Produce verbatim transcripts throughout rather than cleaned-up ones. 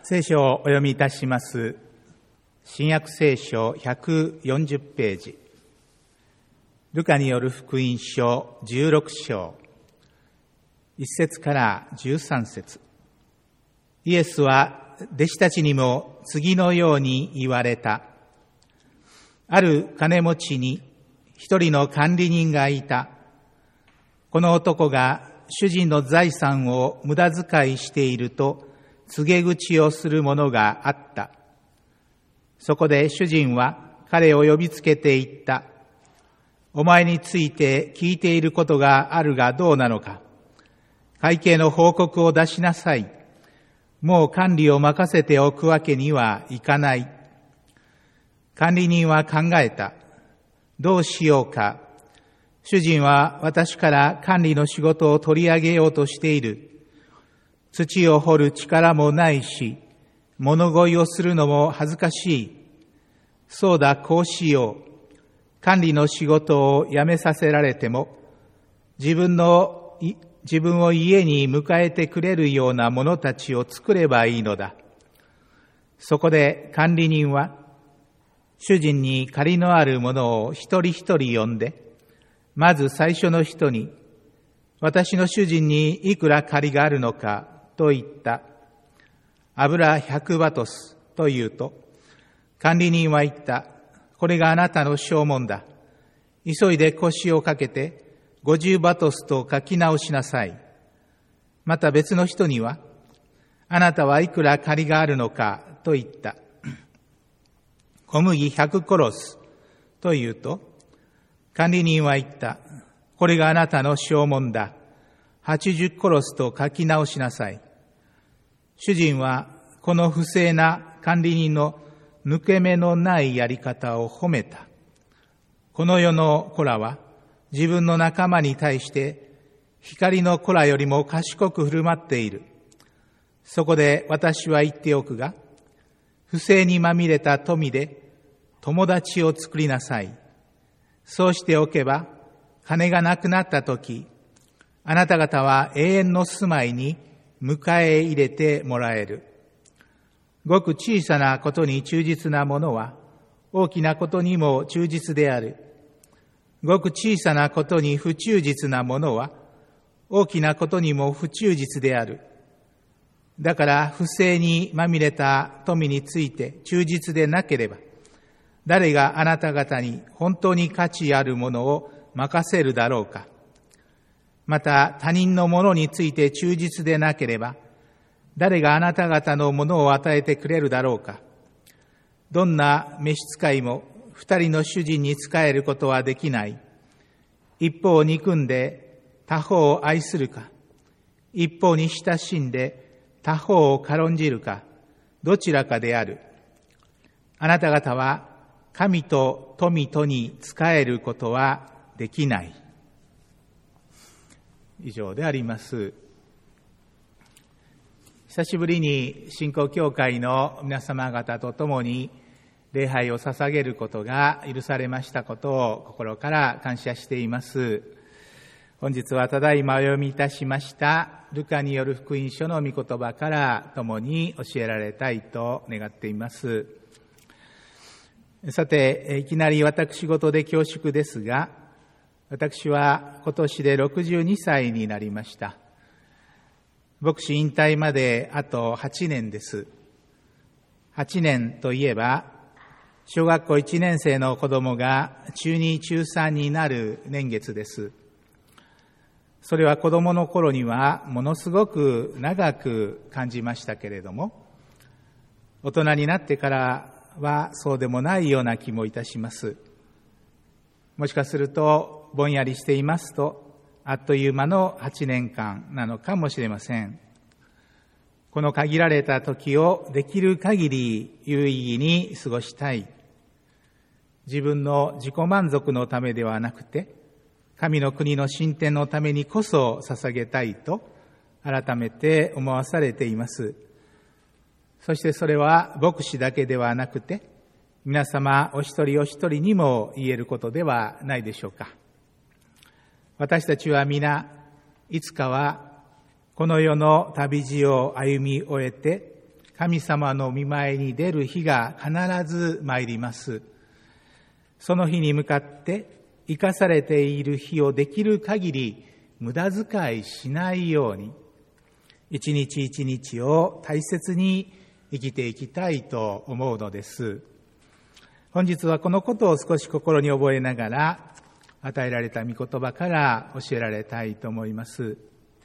聖書をお読みいたします。新約聖書ひゃくよんじゅうページ。ルカによる福音書じゅうろく章、いっ節からじゅうさん節。イエスは弟子たちにも次のように言われた。ある金持ちに一人の管理人がいた。この男が主人の財産を無駄遣いしていると告げ口をするものがあった。そこで主人は彼を呼びつけて言った。お前について聞いていることがあるがどうなのか。会計の報告を出しなさい。もう管理を任せておくわけにはいかない。管理人は考えた。どうしようか。主人は私から管理の仕事を取り上げようとしている。土を掘る力もないし、物乞いをするのも恥ずかしい。そうだ、こうしよう。管理の仕事を辞めさせられても、自分の、自分を家に迎えてくれるような者たちを作ればいいのだ。そこで管理人は、主人に借りのある者を一人一人呼んで、まず最初の人に、私の主人にいくら借りがあるのかと言った。油百バトスと言うと、管理人は言った。これがあなたの証文だ。急いで腰をかけて、五十バトスと書き直しなさい。また別の人には、あなたはいくら借りがあるのかと言った。小麦百コロスと言うと、管理人は言った。これがあなたの証文だ。八十コロスと書き直しなさい。主人はこの不正な管理人の抜け目のないやり方を褒めた。この世の子らは自分の仲間に対して光の子らよりも賢く振る舞っている。そこで私は言っておくが、不正にまみれた富で友達を作りなさい。そうしておけば、金がなくなったとき、あなた方は永遠の住まいに迎え入れてもらえる。ごく小さなことに忠実な者は、大きなことにも忠実である。ごく小さなことに不忠実な者は、大きなことにも不忠実である。だから不正にまみれた富について忠実でなければ、誰があなた方に本当に価値あるものを任せるだろうか。また他人のものについて忠実でなければ、誰があなた方のものを与えてくれるだろうか。どんな召使いも二人の主人に仕えることはできない。一方を憎んで他方を愛するか、一方に親しんで他方を軽んじるか、どちらかである。あなた方は神と富とに仕えることはできない。以上であります。久しぶりに信仰教会の皆様方と共に礼拝を捧げることが許されましたことを心から感謝しています。本日はただいまお読みいたしましたルカによる福音書の御言葉から共に教えられたいと願っています。さて、いきなり私事で恐縮ですが、私は今年でろくじゅうにさいになりました。牧師引退まであとはちねんです。はちねんといえば、小学校いちねん生の子供が中に、中さんになる年月です。それは子供の頃にはものすごく長く感じましたけれども、大人になってからはそうでもないような気もいたします。もしかするとぼんやりしていますと、あっという間のはちねんかんなのかもしれません。この限られた時をできる限り有意義に過ごしたい。自分の自己満足のためではなくて、神の国の進展のためにこそ捧げたいと改めて思わされています。そしてそれは牧師だけではなくて、皆様お一人お一人にも言えることではないでしょうか。私たちは皆、いつかはこの世の旅路を歩み終えて、 神様の御前に出る日が必ず参ります。その日に向かって生かされている日をできる限り無駄遣いしないように、一日一日を大切に生きていきたいと思うのです。本日はこのことを少し心に覚えながら、与えられた御言葉から教えられたいと思います。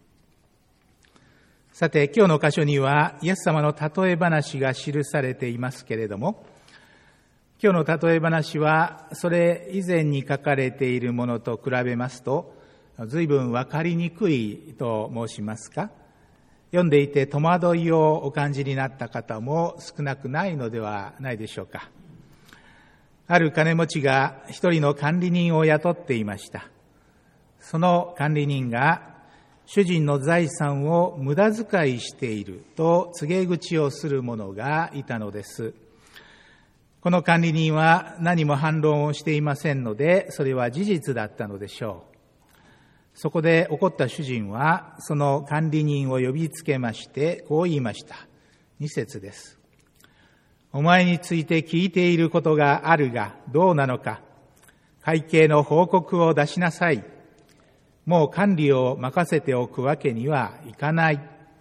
さて、今日の箇所にはイエス様の例え話が記されていますけれども、今日の例え話はそれ以前に書かれているものと比べますと、随分わかりにくいと申しますか、読んでいて戸惑いをお感じになった方も少なくないのではないでしょうか。ある金持ちが一人の管理人を雇っていました。その管理人が主人の財産を無駄遣いしていると告げ口をする者がいたのです。この管理人は何も反論をしていませんので、それは事実だったのでしょう。そこで怒った主人はその管理人を呼びつけましてこう言いました。に節です。お前について聞いていることがあるがどうなのか、会計の報告を出しなさい。もう管理を任せておくわけにはいかない。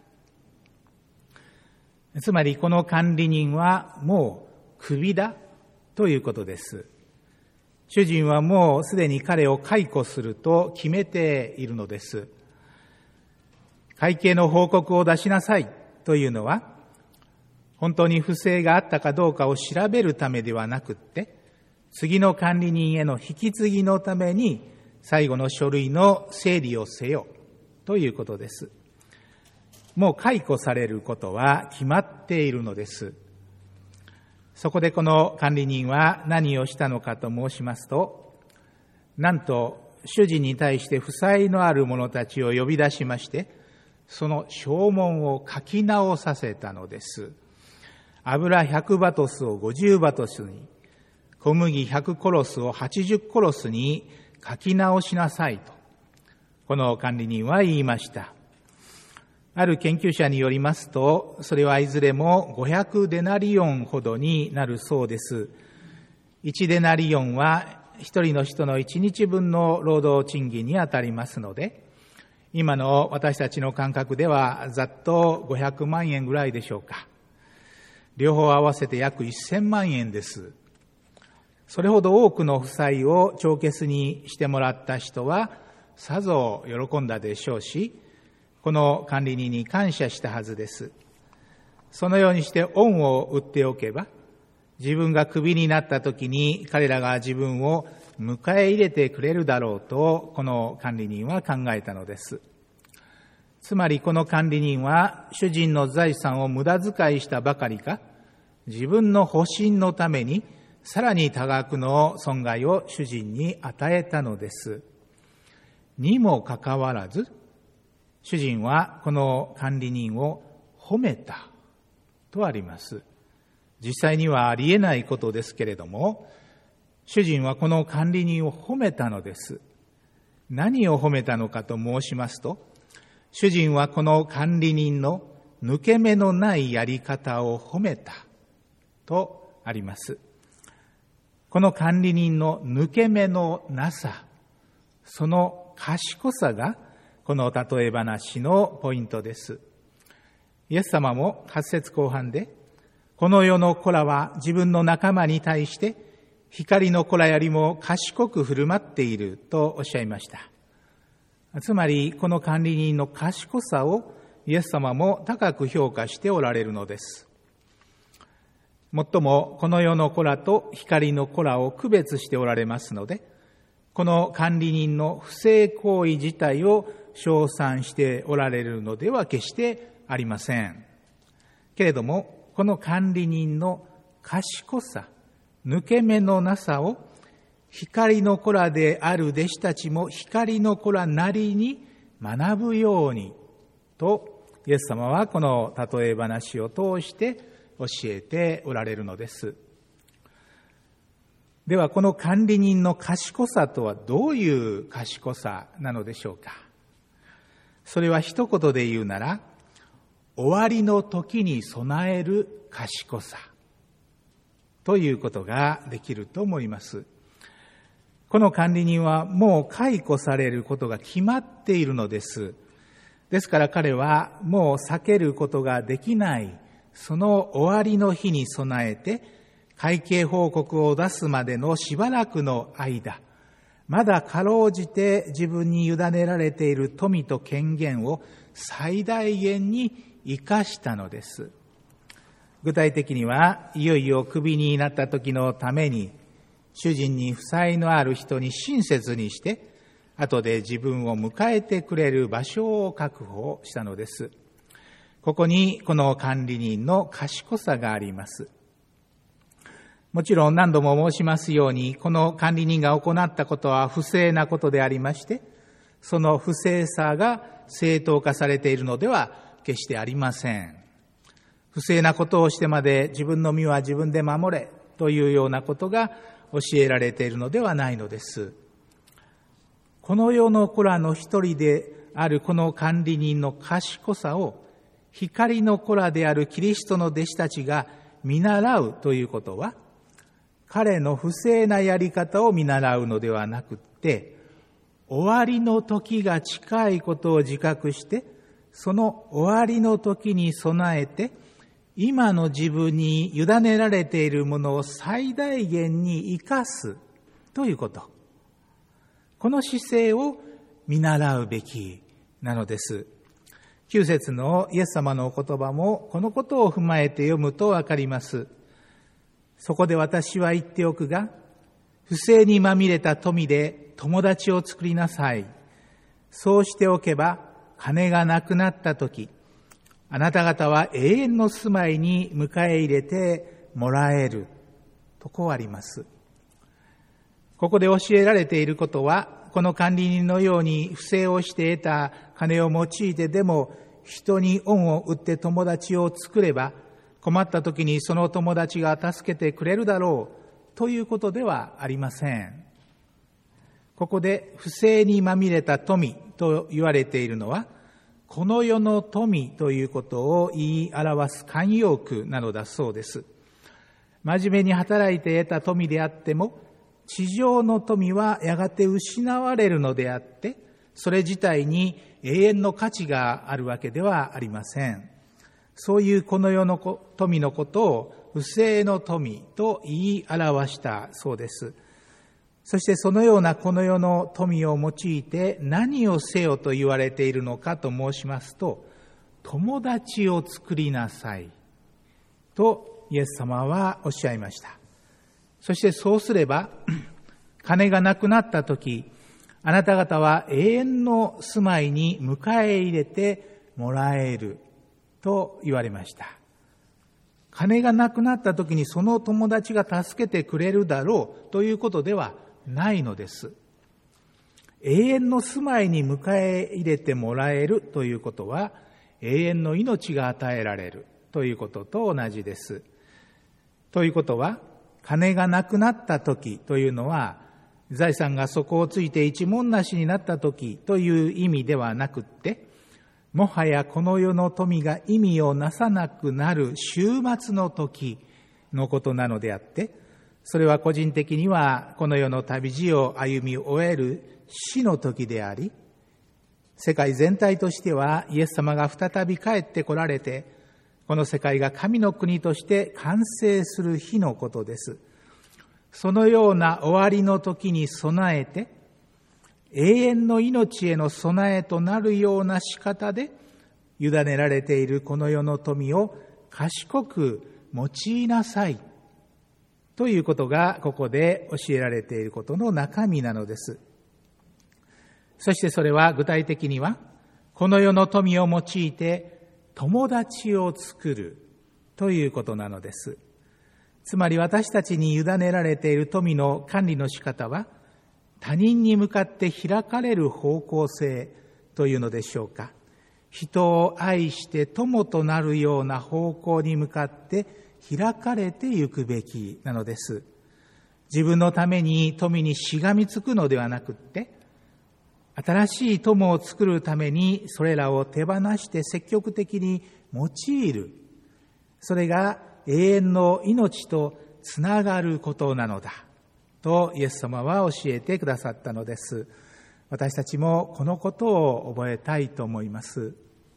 つまりこの管理人はもうクビだということです。主人はもうすでに彼を解雇すると決めているのです。会計の報告を出しなさいというのは、本当に不正があったかどうかを調べるためではなくって、次の管理人への引き継ぎのために最後の書類の整理をせよということです。もう解雇されることは決まっているのです。そこでこの管理人は何をしたのかと申しますと、なんと主人に対して負債のある者たちを呼び出しまして、その証文を書き直させたのです。油ひゃくバトスをごじゅうバトスに、小麦ひゃくコロスをはちじゅうコロスに書き直しなさいと、この管理人は言いました。ある研究者によりますと、それはいずれもごひゃくデナリオンほどになるそうです。いちデナリオンは一人の人のいちにちぶんの労働賃金にあたりますので、今の私たちの感覚ではざっとごひゃくまんえんぐらいでしょうか。両方合わせて約せんまんえんです。それほど多くの負債を帳消しにしてもらった人はさぞ喜んだでしょうし、この管理人に感謝したはずです。そのようにして恩を売っておけば、自分がクビになった時に彼らが自分を迎え入れてくれるだろうと、この管理人は考えたのです。つまりこの管理人は主人の財産を無駄遣いしたばかりか、自分の保身のためにさらに多額の損害を主人に与えたのです。にもかかわらず、主人はこの管理人を褒めたとあります。実際にはありえないことですけれども、主人はこの管理人を褒めたのです。何を褒めたのかと申しますと、主人はこの管理人の抜け目のないやり方を褒めたとあります。この管理人の抜け目のなさ、その賢さがこの例え話のポイントです。イエス様もはち節後半で、この世の子らは自分の仲間に対して光の子らよりも賢く振る舞っているとおっしゃいました。つまりこの管理人の賢さをイエス様も高く評価しておられるのです。もっともこの世の子らと光の子らを区別しておられますので、この管理人の不正行為自体を称賛しておられるのでは決してありません。けれども、この管理人の賢さ、抜け目のなさを光の子らである弟子たちも光の子らなりに学ぶようにと、イエス様はこの例え話を通して教えておられるのです。では、この管理人の賢さとはどういう賢さなのでしょうか。それは一言で言うなら、 終わりの時に備える賢さということができると思います。この管理人はもう解雇されることが決まっているのです。ですから彼はもう避けることができない、その終わりの日に備えて、会計報告を出すまでのしばらくの間、まだかろうじて自分に委ねられている富と権限を最大限に生かしたのです。具体的には、いよいよクビになった時のために、主人に負債のある人に親切にして、後で自分を迎えてくれる場所を確保したのです。ここにこの管理人の賢さがあります。もちろん何度も申しますように、この管理人が行ったことは不正なことでありまして、その不正さが正当化されているのでは決してありません。不正なことをしてまで自分の身は自分で守れというようなことが教えられているのではないのです。この世の子らの一人であるこの管理人の賢さを、光の子らであるキリストの弟子たちが見習うということは、彼の不正なやり方を見習うのではなくって、終わりの時が近いことを自覚して、その終わりの時に備えて、今の自分に委ねられているものを最大限に生かすということ。この姿勢を見習うべきなのです。きゅう節のイエス様のお言葉もこのことを踏まえて読むとわかります。そこで私は言っておくが、不正にまみれた富で友達を作りなさい。そうしておけば、金がなくなったとき、あなた方は永遠の住まいに迎え入れてもらえる。とこうあります。ここで教えられていることは、この管理人のように不正をして得た金を用いてでも人に恩を売って友達を作れば、困った時にその友達が助けてくれるだろうということではありません。ここで不正にまみれた富と言われているのは、この世の富ということを言い表す慣用句なのだそうです。真面目に働いて得た富であっても、地上の富はやがて失われるのであって、それ自体に永遠の価値があるわけではありません。そういうこの世の富のことを不正の富と言い表したそうです。そしてそのようなこの世の富を用いて何をせよと言われているのかと申しますと、友達を作りなさいとイエス様はおっしゃいました。そしてそうすれば、金がなくなったとき、あなた方は永遠の住まいに迎え入れてもらえると言われました。金がなくなったときにその友達が助けてくれるだろうということではないのです。永遠の住まいに迎え入れてもらえるということは、永遠の命が与えられるということと同じです。ということは、金がなくなった時というのは、財産が底をついて一文なしになった時という意味ではなくって、もはやこの世の富が意味をなさなくなる終末の時のことなのであって、それは個人的にはこの世の旅路を歩み終える死の時であり、世界全体としてはイエス様が再び帰って来られて、この世界が神の国として完成する日のことです。そのような終わりの時に備えて、永遠の命への備えとなるような仕方で、委ねられているこの世の富を賢く用いなさい。ということが、ここで教えられていることの中身なのです。そしてそれは具体的には、この世の富を用いて、友達を作るということなのです。つまり私たちに委ねられている富の管理の仕方は、他人に向かって開かれる方向性というのでしょうか。人を愛して友となるような方向に向かって開かれてゆくべきなのです。自分のために富にしがみつくのではなくって、新しい友を作るためにそれらを手放して積極的に用いる。それが永遠の命とつながることなのだ。とイエス様は教えてくださったのです。私たちもこのことを覚えたいと思います。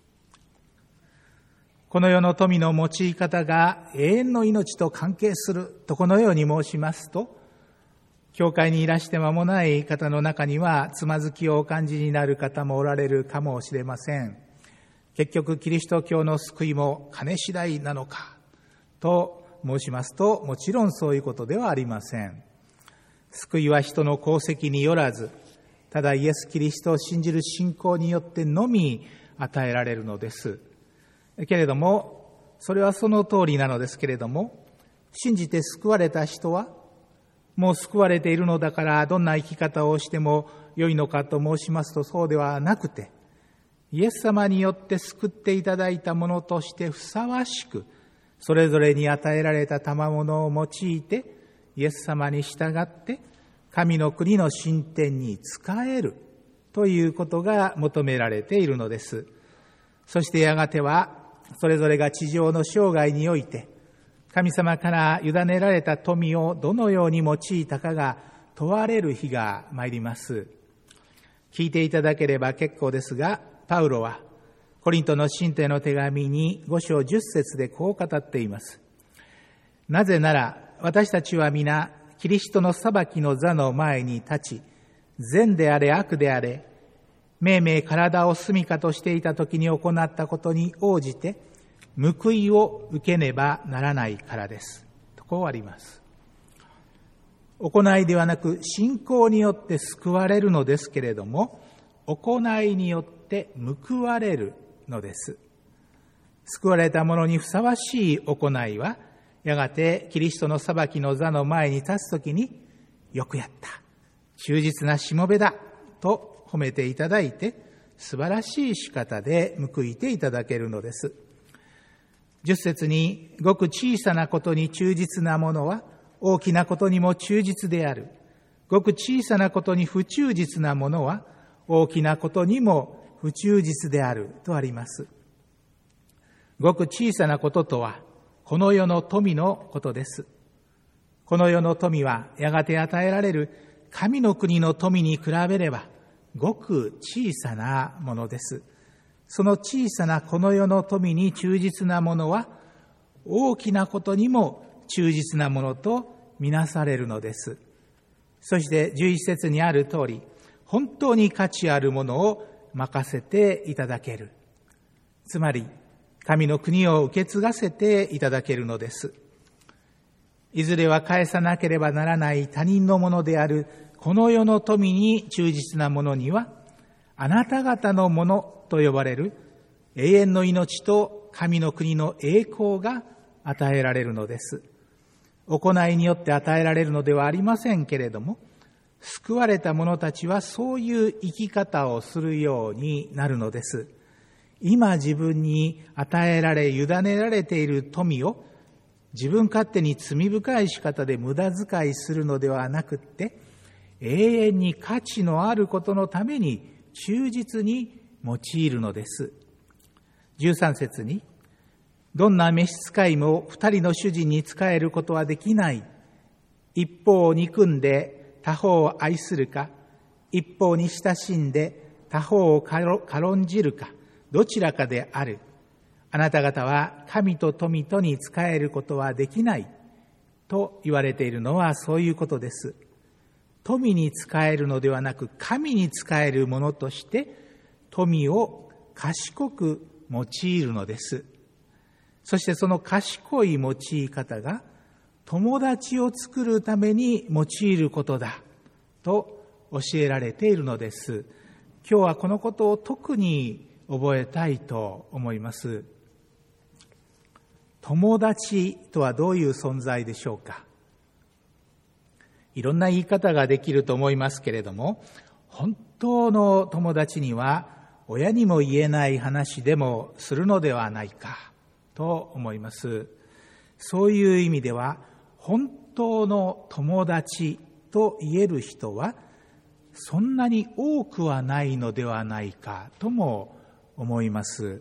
この世の富の用い方が永遠の命と関係するとこのように申しますと、教会にいらして間もない方の中にはつまずきをお感じになる方もおられるかもしれません。結局キリスト教の救いも金次第なのかと申しますと、もちろんそういうことではありません。救いは人の功績によらず、ただイエス・キリストを信じる信仰によってのみ与えられるのです。けれども、それはその通りなのですけれども、信じて救われた人は、もう救われているのだからどんな生き方をしても良いのかと申しますと、そうではなくて、イエス様によって救っていただいたものとしてふさわしく、それぞれに与えられた賜物を用いて、イエス様に従って神の国の進展に仕えるということが求められているのです。そしてやがてはそれぞれが地上の生涯において神様から委ねられた富をどのように用いたかが問われる日が参ります。聞いていただければ結構ですが、パウロはコリントの信徒への手紙にご章じゅっ節でこう語っています。なぜなら私たちは皆キリストの裁きの座の前に立ち、善であれ悪であれ、めいめい体を住処としていた時に行ったことに応じて報いを受けねばならないからです。とこうあります。行いではなく信仰によって救われるのですけれども、行いによって報われるのです。救われた者にふさわしい行いは、やがてキリストの裁きの座の前に立つときに、よくやった、忠実なしもべだと褒めていただいて、素晴らしい仕方で報いていただけるのです。十節に、ごく小さなことに忠実な者は大きなことにも忠実である。ごく小さなことに不忠実な者は大きなことにも不忠実であるとあります。ごく小さなこととはこの世の富のことです。この世の富はやがて与えられる神の国の富に比べればごく小さなものです。その小さなこの世の富に忠実なものは大きなことにも忠実なものとみなされるのです。そしてじゅういち節にある通り、本当に価値あるものを任せていただける。つまり神の国を受け継がせていただけるのです。いずれは返さなければならない他人のものであるこの世の富に忠実なものには、あなた方のものと呼ばれる永遠の命と神の国の栄光が与えられるのです。行いによって与えられるのではありませんけれども、救われた者たちはそういう生き方をするようになるのです。今自分に与えられ、委ねられている富を自分勝手に罪深い仕方で無駄遣いするのではなくって、永遠に価値のあることのために忠実に用いるのです。じゅうさん節に、どんな召使いも二人の主人に仕えることはできない。一方を憎んで他方を愛するか、一方に親しんで他方を軽んじるか、どちらかである。あなた方は神と富とに仕えることはできないと言われているのはそういうことです。富に仕えるのではなく神に仕えるものとして富を賢く用いるのです。そしてその賢い用い方が友達を作るために用いることだと教えられているのです。今日はこのことを特に覚えたいと思います。友達とはどういう存在でしょうか。いろんな言い方ができると思いますけれども、本当の友達には親にも言えない話でもするのではないかと思います。そういう意味では本当の友達と言える人はそんなに多くはないのではないかとも思います。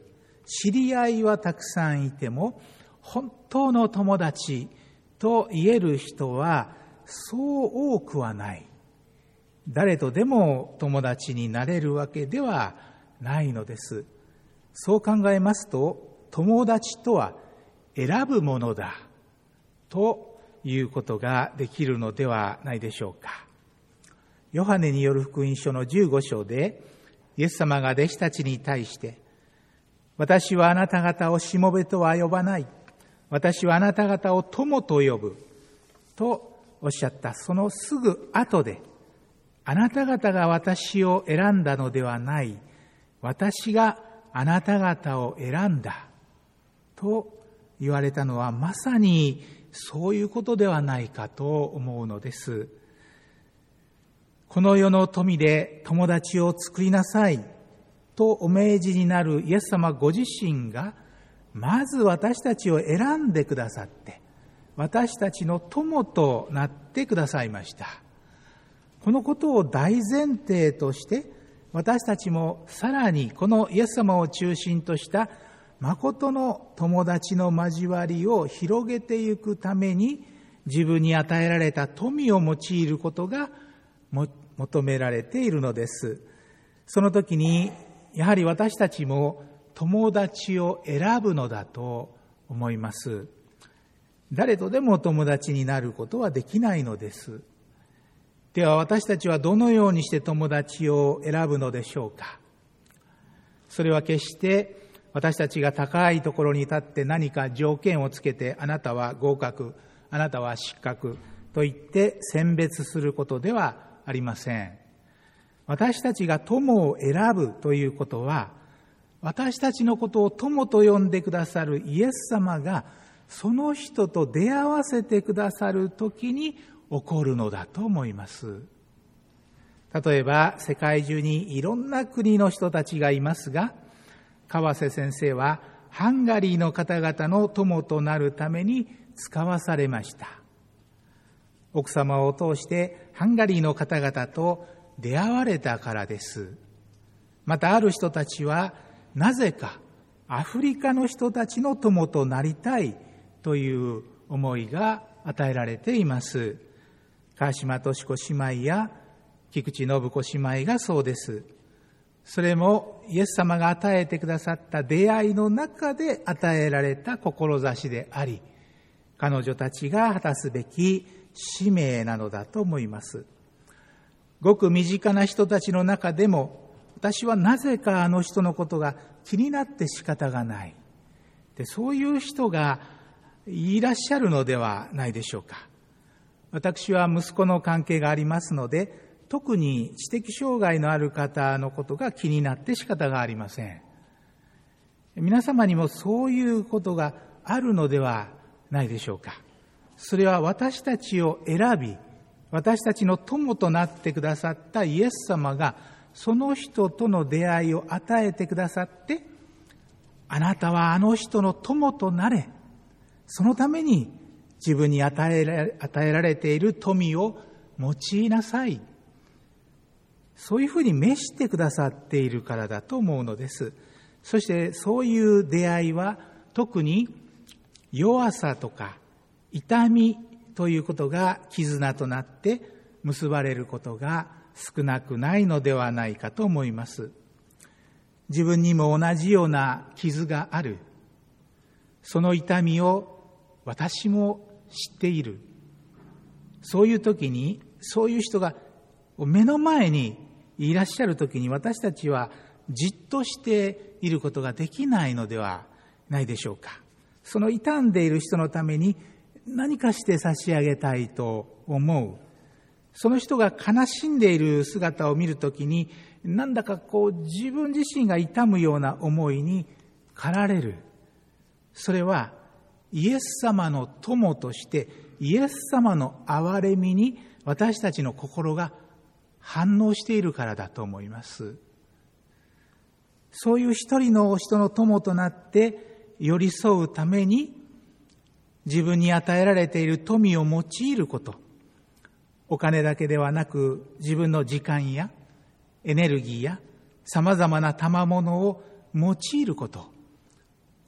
知り合いはたくさんいても、本当の友達と言える人はそう多くはない。誰とでも友達になれるわけではないのです。そう考えますと、友達とは選ぶものだということができるのではないでしょうか。ヨハネによる福音書のじゅうご章で、イエス様が弟子たちに対して、私はあなた方をしもべとは呼ばない。私はあなた方を友と呼ぶ。とおっしゃったそのすぐ後で、あなた方が私を選んだのではない。私があなた方を選んだ。と言われたのはまさにそういうことではないかと思うのです。この世の富で友達を作りなさいとお命じになるイエス様ご自身がまず私たちを選んでくださって、私たちの友となってくださいました。このことを大前提として、私たちもさらにこのイエス様を中心とした誠の友達の交わりを広げていくために、自分に与えられた富を用いることが求められているのです。その時にやはり私たちも友達を選ぶのだと思います。誰とでも友達になることはできないのです。では私たちはどのようにして友達を選ぶのでしょうか。それは決して私たちが高いところに立って何か条件をつけて、あなたは合格、あなたは失格と言って選別することではありません。私たちが友を選ぶということは、私たちのことを友と呼んでくださるイエス様がその人と出会わせてくださるときに起こるのだと思います。例えば世界中にいろんな国の人たちがいますが、川瀬先生はハンガリーの方々の友となるために使わされました。奥様を通してハンガリーの方々と出会われたからです。またある人たちはなぜかアフリカの人たちの友となりたいという思いが与えられています。川島敏子姉妹や菊池信子姉妹がそうです。それもイエス様が与えてくださった出会いの中で与えられた志であり、彼女たちが果たすべき使命なのだと思います。ごく身近な人たちの中でも、私はなぜかあの人のことが気になって仕方がない。で、そういう人がいらっしゃるのではないでしょうか。私は息子の関係がありますので、特に知的障害のある方のことが気になって仕方がありません。皆様にもそういうことがあるのではないでしょうか。それは私たちを選び、私たちの友となってくださったイエス様が、その人との出会いを与えてくださって、あなたはあの人の友となれ。そのために自分に与えられ、与えられている富を用いなさい。そういうふうに召してくださっているからだと思うのです。そしてそういう出会いは特に弱さとか痛みということが絆となって結ばれることが少なくないのではないかと思います。自分にも同じような傷がある。その痛みを私も知っている。そういう時に、そういう人が目の前にいらっしゃる時に、私たちはじっとしていることができないのではないでしょうか。その傷んでいる人のために何かして差し上げたいと思う。その人が悲しんでいる姿を見るときに、なんだかこう自分自身が痛むような思いに駆られる。それはイエス様の友としてイエス様の憐れみに私たちの心が反応しているからだと思います。そういう一人の人の友となって寄り添うために、自分に与えられている富を用いること、お金だけではなく自分の時間やエネルギーやさまざまな賜物を用いること、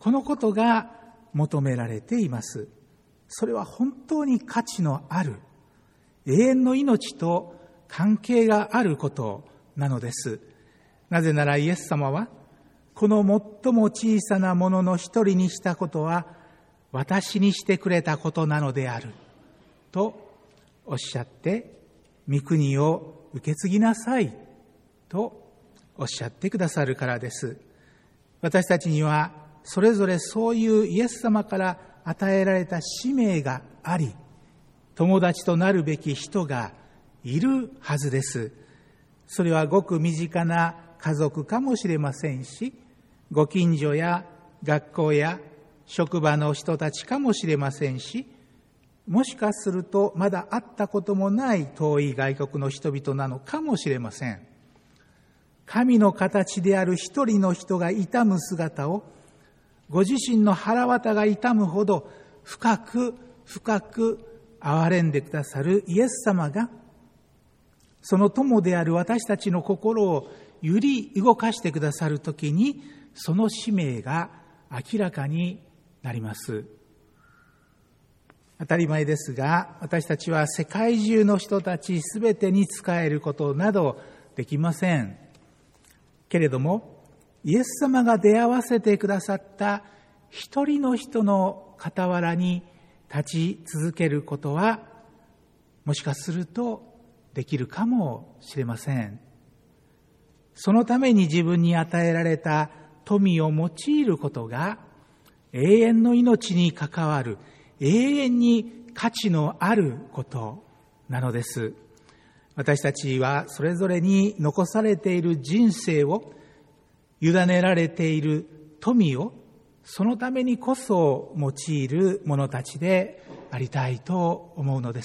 このことが求められています。それは本当に価値のある、永遠の命と関係があることなのです。なぜならイエス様は、この最も小さなものの一人にしたことは、私にしてくれたことなのである、とおっしゃって、御国を受け継ぎなさい、とおっしゃってくださるからです。私たちには、それぞれそういうイエス様から与えられた使命があり、友達となるべき人がいるはずです。それはごく身近な家族かもしれませんし、ご近所や学校や職場の人たちかもしれませんし、もしかするとまだ会ったこともない遠い外国の人々なのかもしれません。神の形である一人の人が痛む姿を、ご自身の腹渡が痛むほど深く深く憐れんでくださるイエス様が、その友である私たちの心を揺り動かしてくださるときに、その使命が明らかになります。当たり前ですが、私たちは世界中の人たちすべてに仕えることなどできません。けれども、イエス様が出会わせてくださった一人の人の傍らに立ち続けることは、もしかするとできるかもしれません。そのために自分に与えられた富を用いることが、永遠の命に関わる、永遠に価値のあることなのです。私たちはそれぞれに残されている人生を、委ねられている富を、そのためにこそ用いる者たちでありたいと思うのです。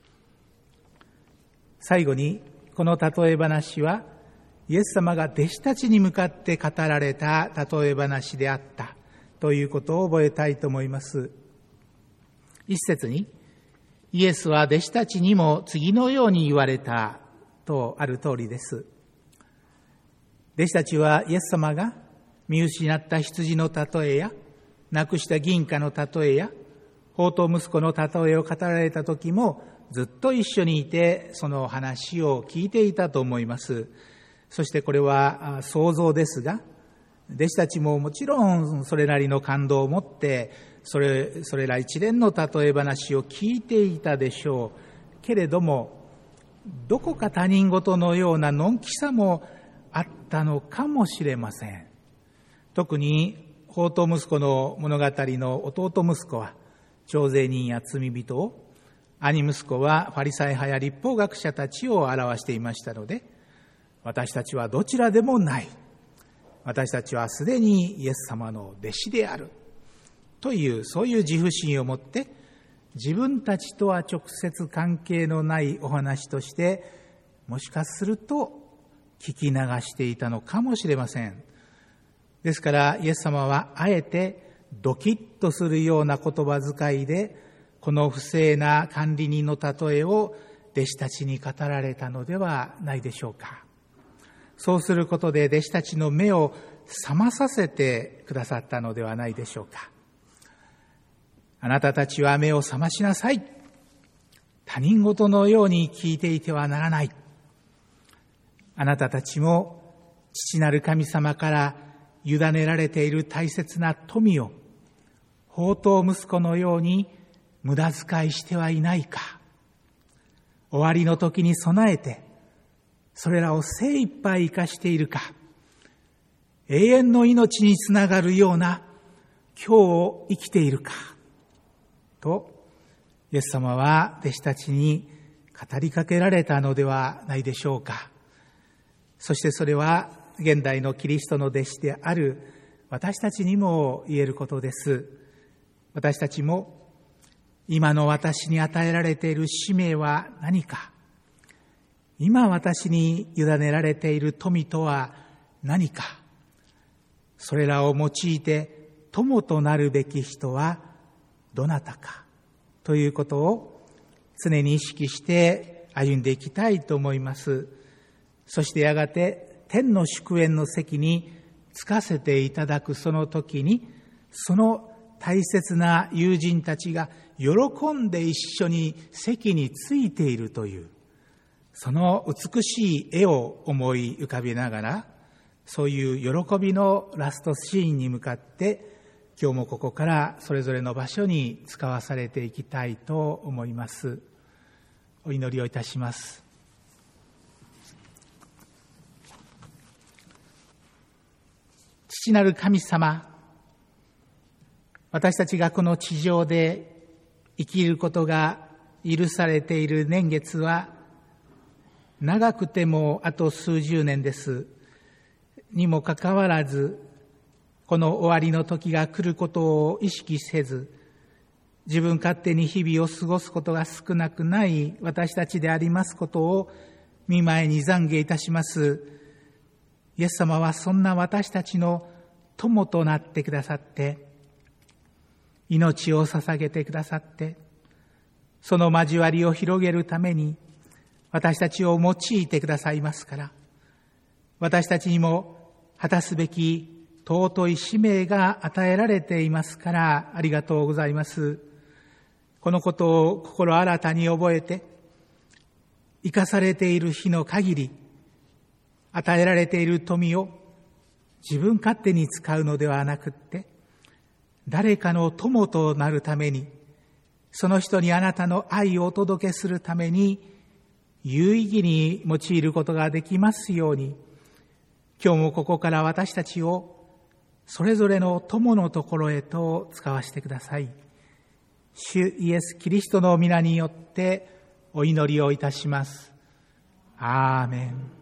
最後に、この例え話は、イエス様が弟子たちに向かって語られた例え話であったということを覚えたいと思います。一節に、イエスは弟子たちにも次のように言われたとある通りです。弟子たちはイエス様が見失った羊の例えや、なくした銀貨の例えや、放蕩息子の例えを語られた時も、ずっと一緒にいてその話を聞いていたと思います。そしてこれは想像ですが、弟子たちももちろんそれなりの感動を持ってそれそれら一連の例え話を聞いていたでしょうけれども、どこか他人事のようなのんきさもあったのかもしれません。特に放蕩息子の物語の弟息子は徴税人や罪人を、兄息子はファリサイ派や律法学者たちを表していましたので、私たちはどちらでもない、私たちはすでにイエス様の弟子であるという、そういう自負心を持って自分たちとは直接関係のないお話として、もしかすると聞き流していたのかもしれません。ですからイエス様はあえてドキッとするような言葉遣いで、この不正な管理人の例えを弟子たちに語られたのではないでしょうか。そうすることで弟子たちの目を覚まさせてくださったのではないでしょうか。あなたたちは目を覚ましなさい。他人事のように聞いていてはならない。あなたたちも父なる神様から委ねられている大切な富を放蕩息子のように無駄遣いしてはいないか。終わりの時に備えてそれらを精一杯生かしているか。永遠の命につながるような今日を生きているか。とイエス様は弟子たちに語りかけられたのではないでしょうか。そしてそれは現代のキリストの弟子である私たちにも言えることです。私たちも今の私に与えられている使命は何か、今私に委ねられている富とは何か、それらを用いて友となるべき人はどなたかということを常に意識して歩んでいきたいと思います。そしてやがて天の祝宴の席に着かせていただくその時に、 その大切な友人たちが喜んで一緒に席についているという、その美しい絵を思い浮かべながら、そういう喜びのラストシーンに向かって今日もここからそれぞれの場所に使わされていきたいと思います。お祈りをいたします。父なる神様、私たちがこの地上で生きることが許されている年月は長くてもあと数十年です。にもかかわらず、この終わりの時が来ることを意識せず、自分勝手に日々を過ごすことが少なくない私たちでありますことを御前に懺悔いたします。イエス様はそんな私たちの友となってくださって、命を捧げてくださって、その交わりを広げるために私たちを用いてくださいますから、私たちにも果たすべき尊い使命が与えられていますからありがとうございます。このことを心新たに覚えて、生かされている日の限り、与えられている富を自分勝手に使うのではなくって、誰かの友となるために、その人にあなたの愛をお届けするために、有意義に用いることができますように、今日もここから私たちをそれぞれの友のところへと使わせてください。主イエス・キリストの皆によってお祈りをいたします。アーメン。